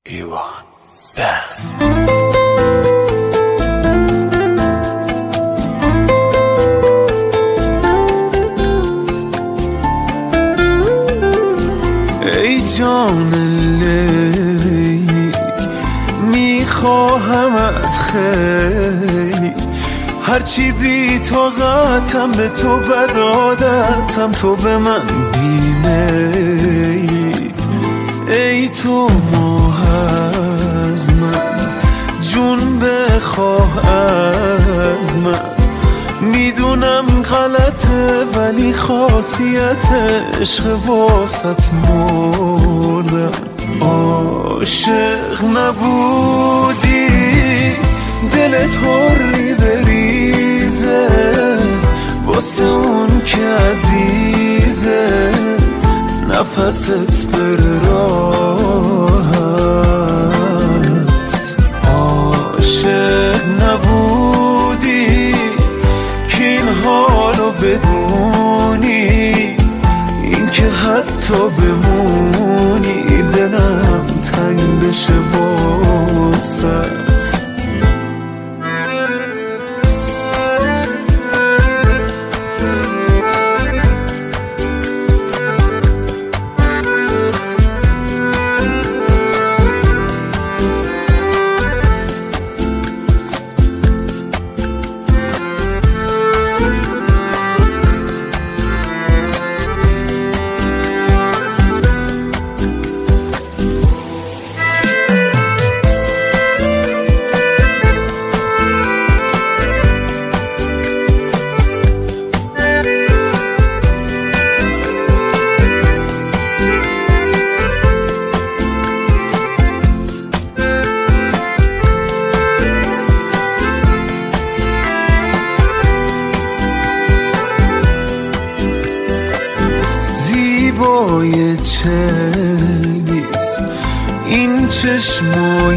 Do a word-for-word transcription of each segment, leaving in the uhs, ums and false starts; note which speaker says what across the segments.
Speaker 1: ایوان بند. ای جان لیلی میخواهمت خیلی، هرچی بی طاقتم به تو بد عادتم، تو به من بیمیلی. ای تو ماه از من، جون بخواه از من، میدونم غلطه ولی خاصیت عشق واسط مردم. عاشق نبودی دلت حری بریزه، واسه اون که عزیزه نفست بره راحت. عاشق نبودی که این حالو بدونی، این که حتی بمونی دلم تنگ بشه واسط. زیبای چلیست این چشمای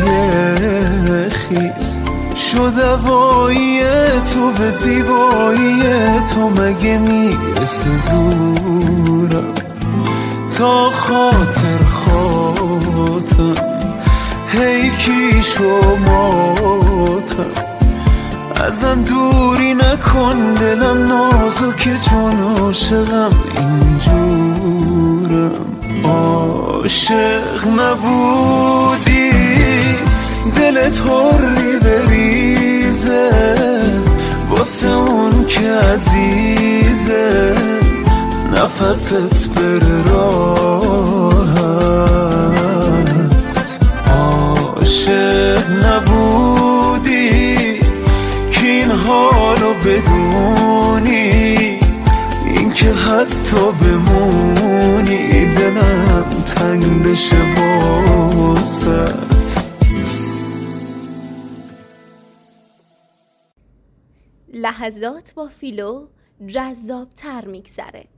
Speaker 1: خیس، شد هوایی تو به زیبایی تو، مگه میرسه زورم تا خاطر خاطرم هی کی شماتم. ازم دوری نکن دلم نازکه چون عاشقم اینجورم. عاشق نبودی دلت حری بریزه، واسه اون که عزیزه نفست بره راحت. عاشق نبودی که این حالو بدونی، این که حتی بمونی دلم تنگ بشه واسط.
Speaker 2: لحظات با فیلو جذاب تر میگذره.